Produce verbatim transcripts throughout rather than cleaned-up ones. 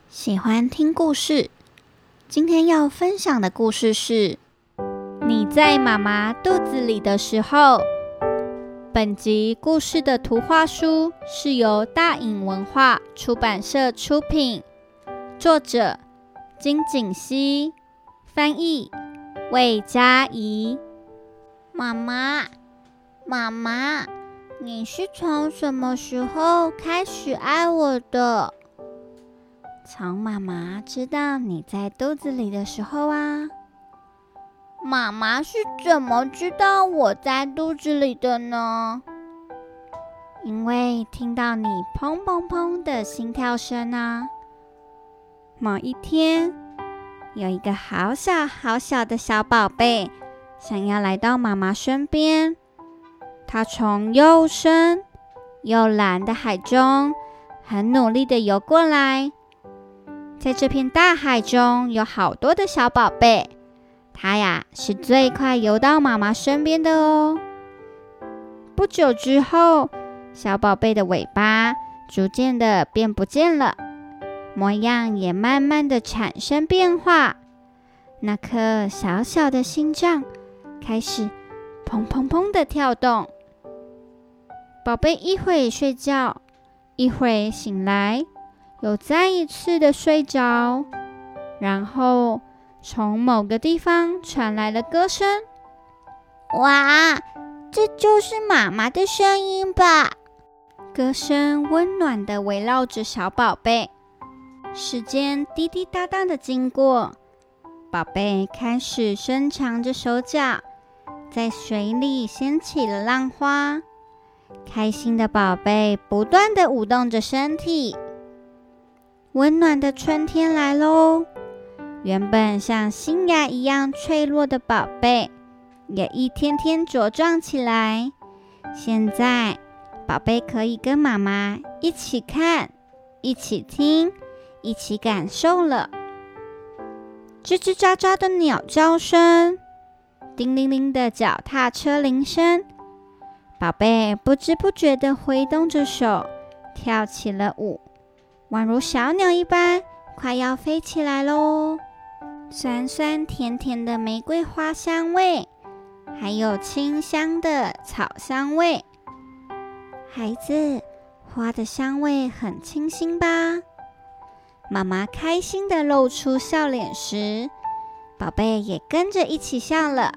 喜欢听故事。今天要分享的故事是你在妈妈肚子里的时候。本集故事的图画书是由大颖文化出版社出品，作者金锦熙，翻译魏佳怡。 妈妈，妈妈，你是从什么时候开始爱我的？ 从妈妈知道你在肚子里的时候啊。 妈妈是怎么知道我在肚子里的呢？ 因为听到你砰砰砰的心跳声啊。某一天，有一个好小好小的小宝贝想要来到妈妈身边。他从又深又蓝的海中很努力的游过来。在这片大海中有好多的小宝贝，他呀是最快游到妈妈身边的哦。不久之后，小宝贝的尾巴逐渐的变不见了，模样也慢慢的产生变化。那颗小小的心脏开始砰砰砰的跳动。宝贝一会睡觉，一会醒来，又再一次的睡着，然后从某个地方传来了歌声。 哇，这就是妈妈的声音吧？ 歌声温暖地围绕着小宝贝。时间滴滴答答的经过，宝贝开始伸长着手脚，在水里掀起了浪花。开心的宝贝不断地舞动着身体。温暖的春天来咯，原本像新芽一样脆弱的宝贝也一天天茁壮起来。现在宝贝可以跟妈妈一起看，一起听，一起感受了。吱吱喳喳的鸟叫声，叮铃铃的脚踏车铃声，宝贝不知不觉地挥动着手，跳起了舞，宛如小鸟一般，快要飞起来咯。酸酸甜甜的玫瑰花香味，还有清香的草香味。孩子，花的香味很清新吧？妈妈开心地露出笑脸时，宝贝也跟着一起笑了。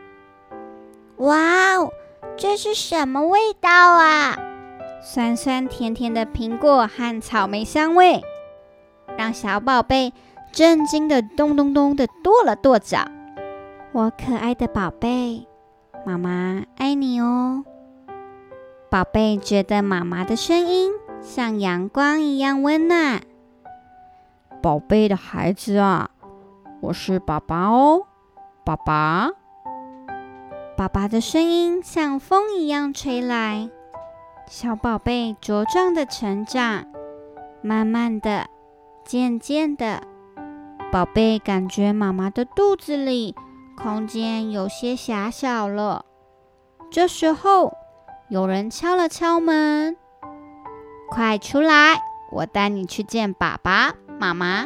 哇哦，这是什么味道啊？ 酸酸甜甜的苹果和草莓香味，让小宝贝震惊的咚咚咚的跺了跺脚。我可爱的宝贝，妈妈爱你哦。宝贝觉得妈妈的声音像阳光一样温暖。宝贝的孩子啊，我是爸爸哦，爸爸。爸爸的声音像风一样吹来。小宝贝茁壮的成长，慢慢的，渐渐的，宝贝感觉妈妈的肚子里空间有些狭小了。这时候，有人敲了敲门。快出来，我带你去见爸爸妈妈。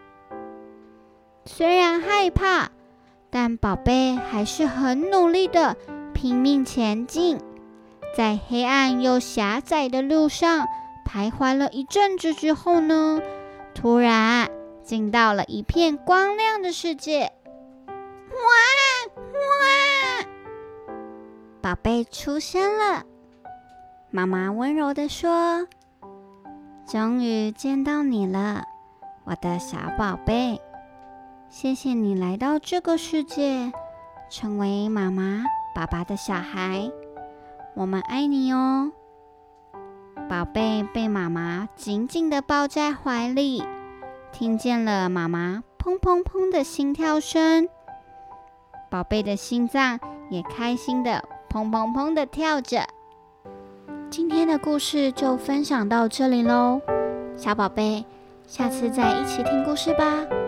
虽然害怕，但宝贝还是很努力的拼命前进。在黑暗又狭窄的路上徘徊了一阵子之后呢，突然进到了一片光亮的世界。 哇哇！ 宝贝出现了。妈妈温柔地说：终于见到你了，我的小宝贝。谢谢你来到这个世界，成为妈妈爸爸的小孩。我们爱你哦。宝贝被妈妈紧紧地抱在怀里，听见了妈妈砰砰砰的心跳声，宝贝的心脏也开心地砰砰砰地跳着。今天的故事就分享到这里咯，小宝贝，下次再一起听故事吧。